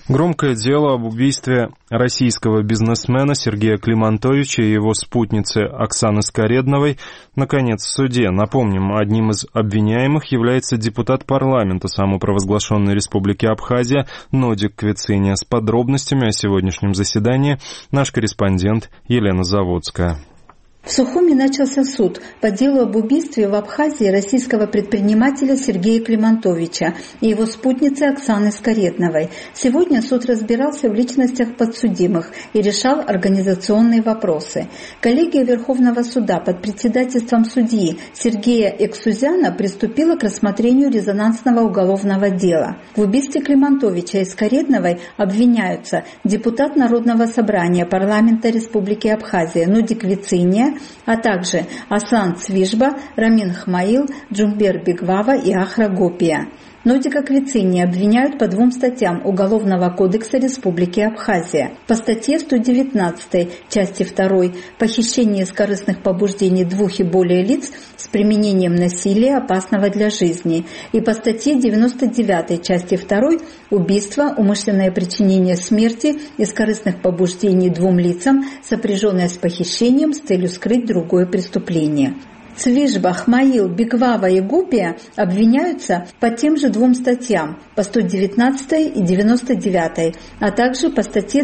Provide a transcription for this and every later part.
Громкое дело об убийстве российского бизнесмена Сергея Климантовича и его спутницы Оксаны Скаредновой наконец в суде. Напомним, одним из обвиняемых является депутат парламента самопровозглашенной Республики Абхазия Нодик Квициния. С подробностями о сегодняшнем заседании наш корреспондент Елена Заводская. В Сухуми начался суд по делу об убийстве в Абхазии российского предпринимателя Сергея Климантовича и его спутницы Оксаны Скаредновой. Сегодня суд разбирался в личностях подсудимых и решал организационные вопросы. Коллегия Верховного суда под председательством судьи Сергея Эксузяна приступила к рассмотрению резонансного уголовного дела. В убийстве Климантовича и Скаредновой обвиняются депутат Народного собрания парламента Республики Абхазия Нодик Квициния, а также Аслан Цвижба, Рамин Хмаил, Джумбер Бигвава и Ахра Гопия. Нодика Квициния обвиняют по 2 статьям Уголовного кодекса Республики Абхазия. По статье 119 части 2 «Похищение из корыстных побуждений 2 и более лиц с применением насилия, опасного для жизни» и по статье 99 части 2 «Убийство, умышленное причинение смерти из корыстных побуждений 2 лицам, сопряженное с похищением с целью скрыть другое преступление». Цвижба, Хмаил, Бигвава и Гупия обвиняются по тем же 2 статьям, по 119 и 99, а также по статье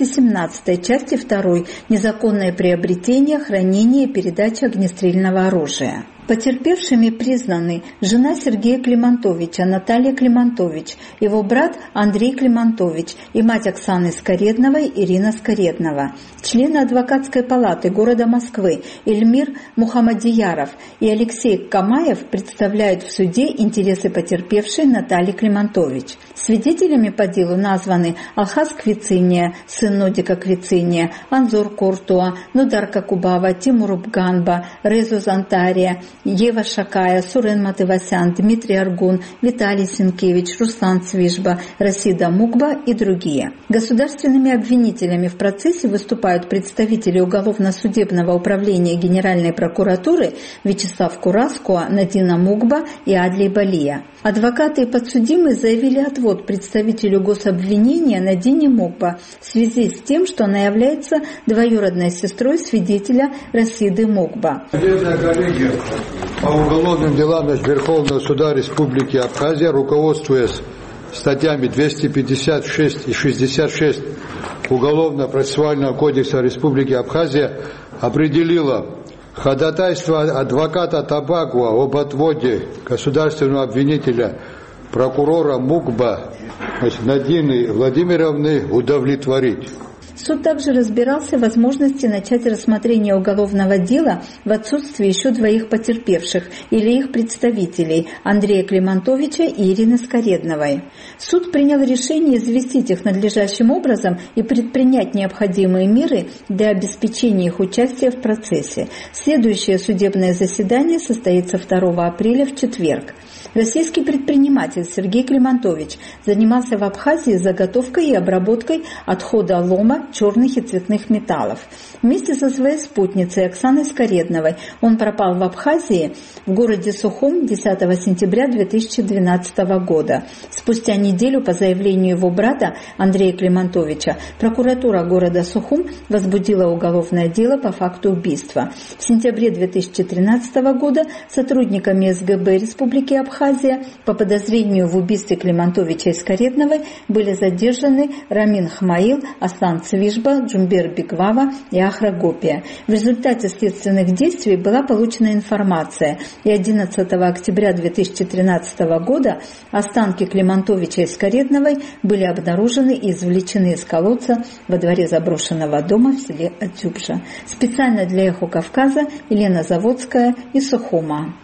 217 части 2 «Незаконное приобретение, хранение и передача огнестрельного оружия». Потерпевшими признаны жена Сергея Климантовича Наталья Климантович, его брат Андрей Климантович и мать Оксаны Скаредновой Ирина Скареднова, члены адвокатской палаты города Москвы Эльмир Мухамадияров и Алексей Камаев представляют в суде интересы потерпевшей Натальи Климантович. Свидетелями по делу названы Алхаз Квициния, сын Нодика Квициния, Анзор Кортуа, Нудар Какубава, Тимур Ганба, Резу Зантария, Ева Шакая, Сурен Матывасян, Дмитрий Аргун, Виталий Сенкевич, Руслан Цвижба, Расида Мукба и другие. Государственными обвинителями в процессе выступают представители Уголовно-судебного управления Генеральной прокуратуры Вячеслав Кураскуа, Надина Мукба и Адлей Балия. Адвокаты и подсудимые заявили отвод представителю гособвинения Надине Мукба в связи с тем, что она является двоюродной сестрой свидетеля Расиды Мукба. Судебная коллегия по уголовным делам Верховного суда Республики Абхазия, руководствуясь статьями 256 и 66 Уголовно-процессуального кодекса Республики Абхазия, определила ходатайство адвоката Табакова об отводе государственного обвинителя прокурора Мукба Надины Владимировны удовлетворить. Суд также разбирался в возможности начать рассмотрение уголовного дела в отсутствии еще 2 потерпевших или их представителей Андрея Климантовича и Ирины Скаредновой. Суд принял решение известить их надлежащим образом и предпринять необходимые меры для обеспечения их участия в процессе. Следующее судебное заседание состоится 2 апреля в четверг. Российский предприниматель Сергей Климантович занимался в Абхазии заготовкой и обработкой отхода лома, черных и цветных металлов. Вместе со своей спутницей Оксаной Скаредновой он пропал в Абхазии в городе Сухум 10 сентября 2012 года. Спустя неделю по заявлению его брата Андрея Климантовича прокуратура города Сухум возбудила уголовное дело по факту убийства. В сентябре 2013 года сотрудниками СГБ Республики Абхазия по подозрению в убийстве Климантовича и Скаредновой были задержаны Рамин Хмаил, Аслан Цвижба, Джумбер Бигвава и Ахра Гопия. В результате следственных действий была получена информация, и 11 октября 2013 года останки Климантовича и Скаредновой были обнаружены и извлечены из колодца во дворе заброшенного дома в селе Атюбжа. Специально для «Эхо Кавказа» Елена Заводская из Сухума.